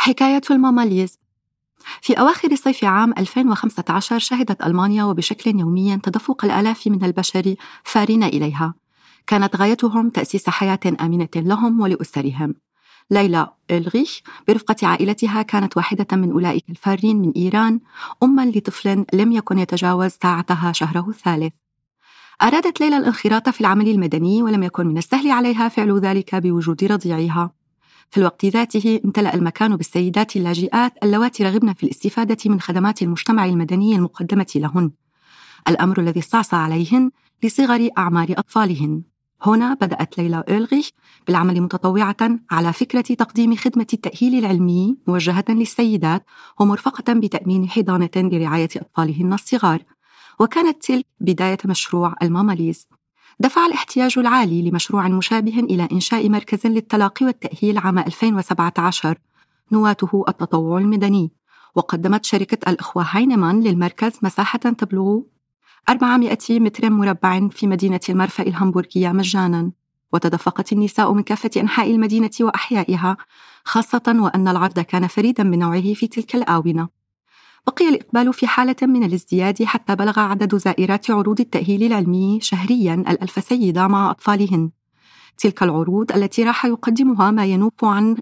حكاية الماماليز. في أواخر صيف عام 2015 شهدت ألمانيا وبشكل يومي تدفق الآلاف من البشر فارين إليها. كانت غايتهم تأسيس حياة آمنة لهم ولأسرهم. ليلى إلغيش برفقة عائلتها كانت واحدة من أولئك الفارين من إيران، أماً لطفل لم يكن يتجاوز ساعتها شهره الثالث. أرادت ليلى الانخراط في العمل المدني، ولم يكن من السهل عليها فعل ذلك بوجود رضيعها. في الوقت ذاته امتلأ المكان بالسيدات اللاجئات اللواتي رغبن في الاستفادة من خدمات المجتمع المدني المقدمة لهن، الأمر الذي استعصى عليهن لصغر أعمار أطفالهن. هنا بدأت ليلى إلغيش بالعمل متطوعة على فكرة تقديم خدمة التأهيل العلمي موجهة للسيدات ومرفقة بتأمين حضانة لرعاية أطفالهن الصغار. وكانت تلك بداية مشروع الماماليز. دفع الاحتياج العالي لمشروع مشابه إلى إنشاء مركز للتلاقي والتأهيل عام 2017 نواته التطوع المدني، وقدمت شركة الإخوة هاينمان للمركز مساحة تبلغ 400 متر مربع في مدينة المرفأ الهامبورغية مجاناً. وتدفقت النساء من كافة أنحاء المدينة وأحيائها، خاصة وأن العرض كان فريداً من نوعه في تلك الآونة. بقي الإقبال في حالة من الازدياد حتى بلغ عدد زائرات عروض التأهيل العلمي شهرياً 1000 سيدة مع أطفالهن. تلك العروض التي راح يقدمها ما ينوب عن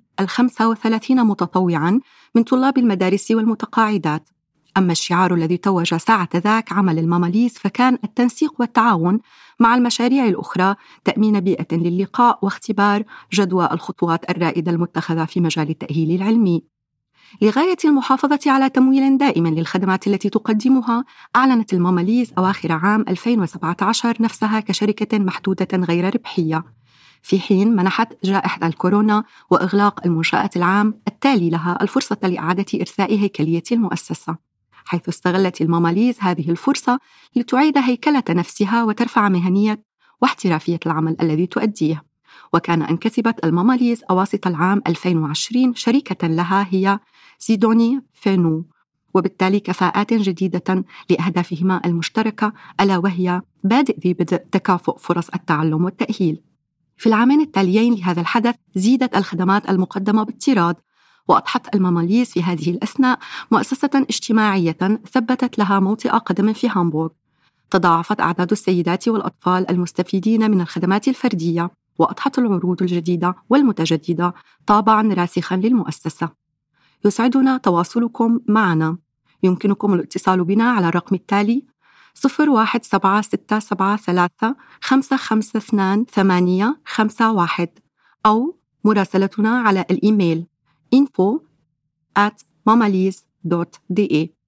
35 متطوعاً من طلاب المدارس والمتقاعدات. أما الشعار الذي توج ساعة ذاك عمل الماماليز فكان التنسيق والتعاون مع المشاريع الأخرى، تأمين بيئة للقاء واختبار جدوى الخطوات الرائدة المتخذة في مجال التأهيل العلمي. لغاية المحافظة على تمويل دائم للخدمات التي تقدمها، أعلنت الماماليز أواخر عام 2017 نفسها كشركة محدودة غير ربحية، في حين منحت جائحة الكورونا وإغلاق المنشآت العام التالي لها الفرصة لإعادة إرساء هيكلية المؤسسة، حيث استغلت الماماليز هذه الفرصة لتعيد هيكلة نفسها وترفع مهنية واحترافية العمل الذي تؤديه. وكان أن كسبت الماماليز أواسط العام 2020 شريكة لها هي سيدوني فينو، وبالتالي كفاءات جديدة لأهدافهما المشتركة، ألا وهي بادئ ذي بدء تكافؤ فرص التعلم والتأهيل. في العامين التاليين لهذا الحدث زيدت الخدمات المقدمة باضطراد، وأضحت الماماليز في هذه الأثناء مؤسسة اجتماعية ثبتت لها موطئ قدم في هامبورغ. تضاعفت أعداد السيدات والأطفال المستفيدين من الخدمات الفردية، وأضحت العروض الجديدة والمتجددة طابعاً راسخاً للمؤسسة. يسعدنا تواصلكم معنا. يمكنكم الاتصال بنا على الرقم التالي 017673552851 أو مراسلتنا على الإيميل info@mamaliz.de.